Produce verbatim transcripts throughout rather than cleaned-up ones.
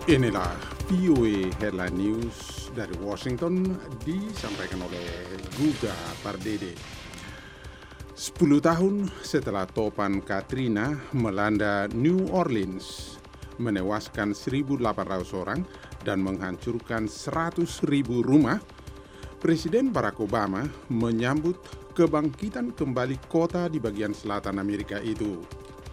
Inilah V O A Headline News dari Washington disampaikan oleh Guga Pardede. Sepuluh tahun setelah topan Katrina melanda New Orleans, menewaskan seribu delapan ratus orang dan menghancurkan seratus ribu rumah, Presiden Barack Obama menyambut kebangkitan kembali kota di bagian selatan Amerika itu.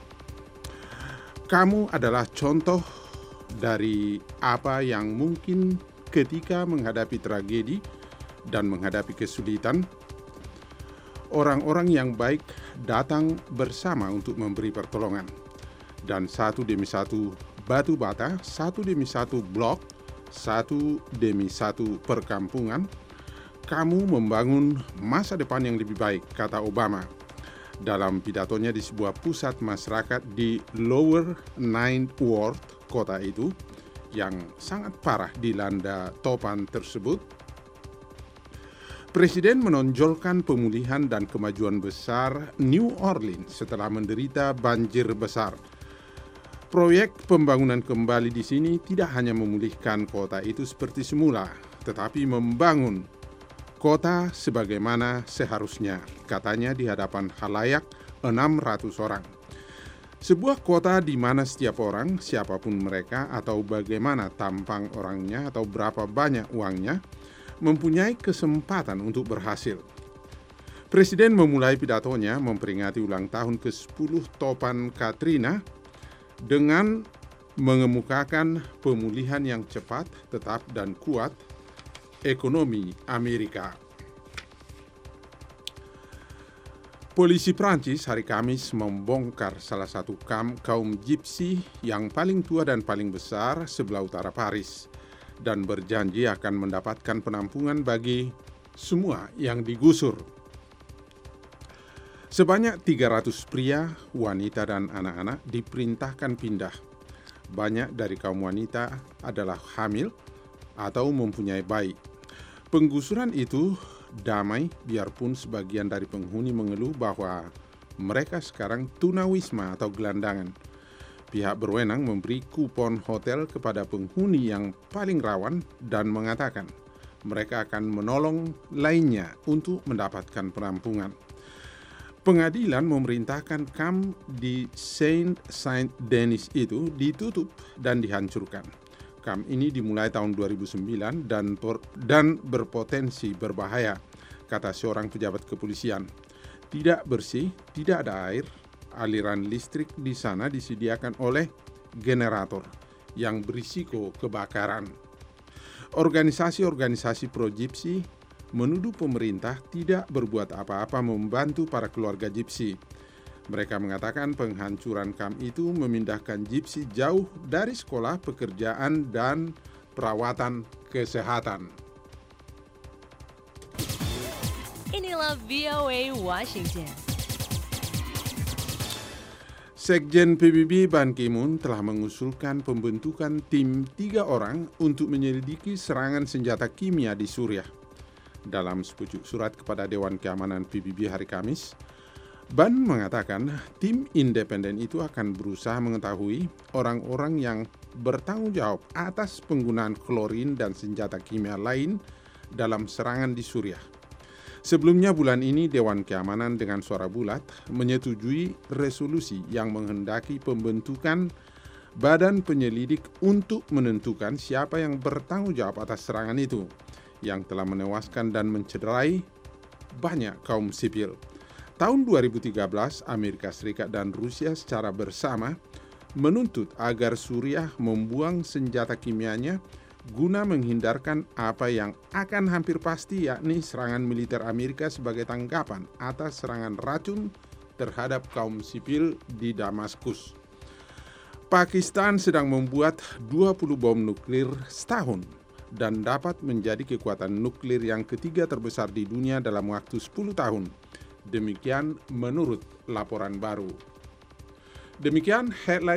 Kamu adalah contoh dari apa yang mungkin ketika menghadapi tragedi dan menghadapi kesulitan, orang-orang yang baik datang bersama untuk memberi pertolongan. Dan satu demi satu batu bata, satu demi satu blok, satu demi satu perkampungan, kamu membangun masa depan yang lebih baik, kata Obama dalam pidatonya di sebuah pusat masyarakat di Lower Ninth Ward, kota itu yang sangat parah dilanda topan tersebut. Presiden menonjolkan pemulihan dan kemajuan besar New Orleans setelah menderita banjir besar. Proyek pembangunan kembali di sini tidak hanya memulihkan kota itu seperti semula, tetapi membangun kota sebagaimana seharusnya, katanya di hadapan khalayak enam ratus orang. Sebuah kota di mana setiap orang, siapapun mereka atau bagaimana tampang orangnya atau berapa banyak uangnya, mempunyai kesempatan untuk berhasil. Presiden memulai pidatonya memperingati ulang tahun ke sepuluh topan Katrina dengan mengemukakan pemulihan yang cepat, tetap, dan kuat ekonomi Amerika. Polisi Prancis hari Kamis membongkar salah satu kamp kaum Gypsy yang paling tua dan paling besar sebelah utara Paris dan berjanji akan mendapatkan penampungan bagi semua yang digusur. Sebanyak tiga ratus pria, wanita, dan anak-anak diperintahkan pindah. Banyak dari kaum wanita adalah hamil atau mempunyai bayi. Penggusuran itu damai biarpun sebagian dari penghuni mengeluh bahwa mereka sekarang tunawisma atau gelandangan. Pihak berwenang memberi kupon hotel kepada penghuni yang paling rawan dan mengatakan mereka akan menolong lainnya untuk mendapatkan penampungan. Pengadilan memerintahkan kamp di Saint Saint-Denis itu ditutup dan dihancurkan. Kamp ini dimulai tahun dua ribu sembilan dan, per, dan berpotensi berbahaya, kata seorang pejabat kepolisian. Tidak bersih, tidak ada air, aliran listrik di sana disediakan oleh generator yang berisiko kebakaran. Organisasi-organisasi pro-Gypsy menuduh pemerintah tidak berbuat apa-apa membantu para keluarga Gypsy. Mereka mengatakan penghancuran kamp itu memindahkan Gypsy jauh dari sekolah, pekerjaan, dan perawatan kesehatan. Inilah V O A Washington. Sekjen P B B Ban Ki-moon telah mengusulkan pembentukan tim tiga orang untuk menyelidiki serangan senjata kimia di Suriah. Dalam sepucuk surat kepada Dewan Keamanan P B B hari Kamis, Ban mengatakan tim independen itu akan berusaha mengetahui orang-orang yang bertanggung jawab atas penggunaan klorin dan senjata kimia lain dalam serangan di Suriah. Sebelumnya bulan ini Dewan Keamanan dengan suara bulat menyetujui resolusi yang menghendaki pembentukan badan penyelidik untuk menentukan siapa yang bertanggung jawab atas serangan itu yang telah menewaskan dan mencederai banyak kaum sipil. Tahun dua ribu tiga belas, Amerika Serikat dan Rusia secara bersama menuntut agar Suriah membuang senjata kimianya guna menghindarkan apa yang akan hampir pasti, yakni serangan militer Amerika sebagai tanggapan atas serangan racun terhadap kaum sipil di Damaskus. Pakistan sedang membuat dua puluh bom nuklir setahun dan dapat menjadi kekuatan nuklir yang ketiga terbesar di dunia dalam waktu sepuluh tahun. Demikian menurut laporan baru. Demikian headline